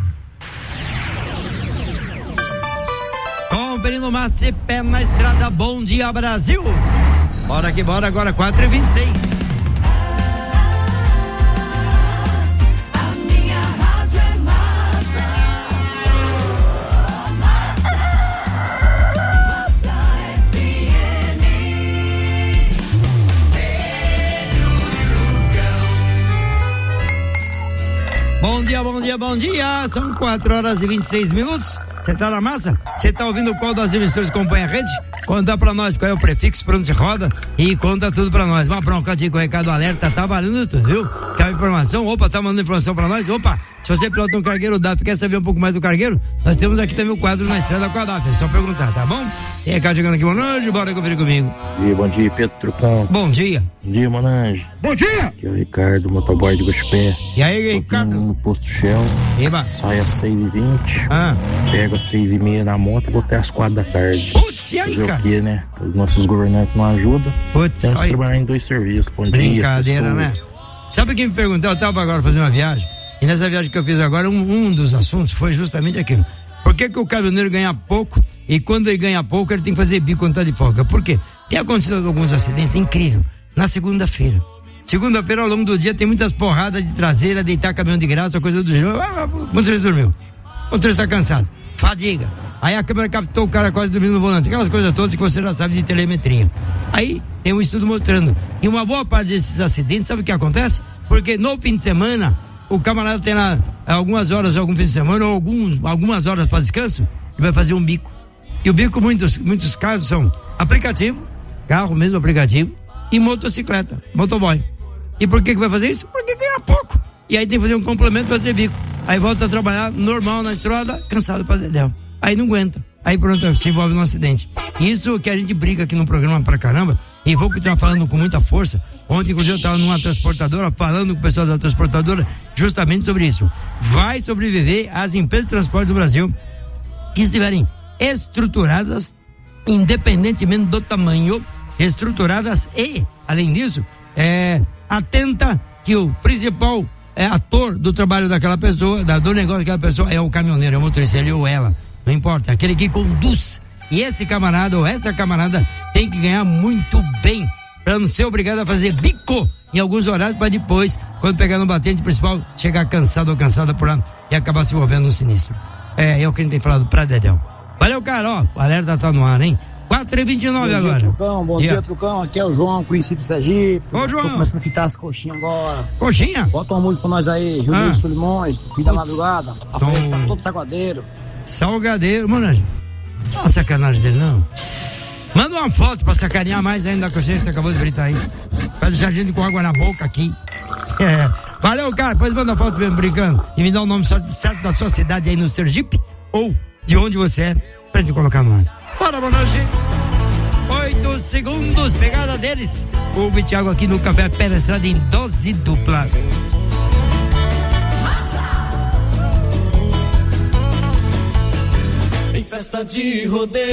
Conferindo Massa e pé na estrada. Bom dia, Brasil. Bora que bora, agora quatro e vinte e seis. Bom dia, bom dia, bom dia. São quatro horas e vinte e seis minutos. Você tá na massa? Você tá ouvindo qual das emissoras que acompanha a rede? Conta pra nós qual é o prefixo, pra onde se roda e conta tudo pra nós. Uma broncadinha com o recado alerta, tá valendo tudo, viu? Quer informação? Opa, tá mandando informação pra nós? Opa, se você pilota um cargueiro D A F, quer saber um pouco mais do cargueiro? Nós temos aqui também o quadro Na Estrada com a D A F, é só perguntar, tá bom? E recado chegando aqui, Monange, bora conferir comigo. Bom dia, bom dia, Pedro Trucão. Bom dia. Bom dia, Monange. Bom dia! Aqui é o Ricardo, motoboy de Guaxupé. E aí, Ricardo? No posto Shell. Eba. Sai às seis e vinte. Ah. Pego às seis e meia na moto e vou até às quatro da tarde. Putz, e aí, Fazer cara? o quê, né? Os nossos governantes não ajudam. Putz, Temos que aí. trabalhar em dois serviços. Bom Brincadeira, dia, né? Sabe quem me perguntou? Eu tava agora fazendo uma viagem. E nessa viagem que eu fiz agora, um, um dos assuntos foi justamente aquilo. Por que que o caminhoneiro ganha pouco e quando ele ganha pouco ele tem que fazer bico quando tá de folga? Por quê? Tem acontecido alguns acidentes incríveis. Na segunda-feira. Segunda-feira, ao longo do dia, tem muitas porradas de traseira, deitar caminhão de graça, coisa do gênero. Ah, o motorista dormiu. O motorista tá cansado. Fadiga. Aí a câmera captou o cara quase dormindo no volante. Aquelas coisas todas que você já sabe de telemetria. Aí tem um estudo mostrando. E uma boa parte desses acidentes, sabe o que acontece? Porque no fim de semana, o camarada tem lá algumas horas, algum fim de semana, ou alguns, algumas horas para descanso, e vai fazer um bico. E o bico, muitos, muitos casos, são aplicativo, carro mesmo aplicativo, e motocicleta, motoboy. E por que que vai fazer isso? Porque ganha pouco. E aí tem que fazer um complemento para fazer bico. Aí volta a trabalhar normal na estrada, cansado para dedéu. Aí não aguenta. Aí pronto, se envolve num acidente. Isso que a gente briga aqui no programa pra caramba, e vou continuar falando com muita força. Ontem, inclusive, eu estava numa transportadora, falando com o pessoal da transportadora, justamente sobre isso. Vai sobreviver as empresas de transporte do Brasil que estiverem estruturadas, independentemente do tamanho, estruturadas e, além disso, é, atenta que o principal é, ator do trabalho daquela pessoa, da, do negócio daquela pessoa é o caminhoneiro, é o motorista, ele ou ela. Não importa, aquele que conduz. E esse camarada ou essa camarada tem que ganhar muito bem para não ser obrigado a fazer bico em alguns horários para depois, quando pegar no batente principal, chegar cansado ou cansada por lá e acabar se envolvendo no sinistro. É, é o que a gente tem falado pra Dedéu. Valeu, cara, ó, o alerta tá no ar, hein? quatro e vinte e nove agora. Bom dia, Trucão, bom dia, Trucão. Aqui é o João, conhecido do Sergipe. Ô, João. Tô começando a fitar as coxinhas agora. Coxinha? Bota uma música pra nós aí, Rio Ah. Negro Solimões, Filho da Madrugada. A Tom. festa pra todo saguadeiro. Salgadeiro, mano. Não é uma sacanagem dele, não. Manda uma foto pra sacanear mais ainda da coxinha que você acabou de fritar aí. Pra deixar a gente com água na boca aqui. É. Valeu, cara. Depois manda a foto mesmo brincando. E me dá o nome certo da sua cidade aí no Sergipe. Ou de onde você é. Pra gente colocar no ar. Bora, boa noite. Oito segundos, pegada deles. O Thiago aqui no Café Pé na Estrada em dose dupla. Em festa de rodeio,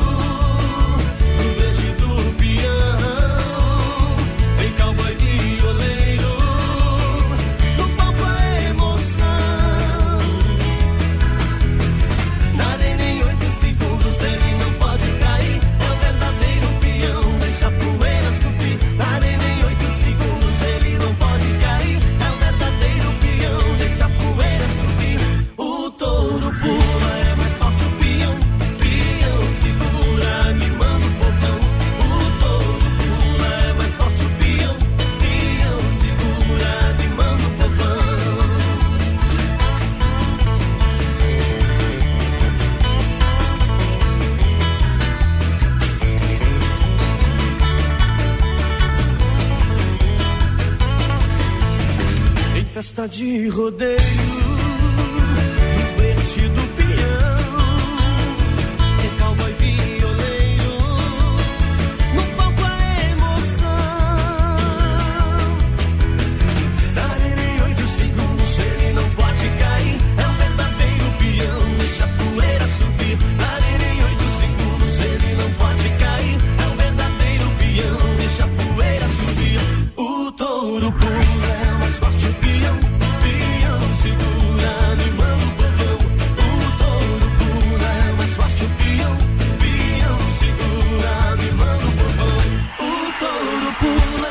no beijo do peão, em cowboy violeiro, no palco a emoção. Nada em nem oito segundos, ele não pode cair. É o verdadeiro peão, deixa a poeira subir. Nada em nem oito segundos, ele não pode cair. É o verdadeiro peão, deixa a poeira subir. O touro pula, é mais forte o peão. Peão segura, animando o povão. O touro pula, é mais forte o peão. Peão segura, animando o povão. Em festa de rodeio,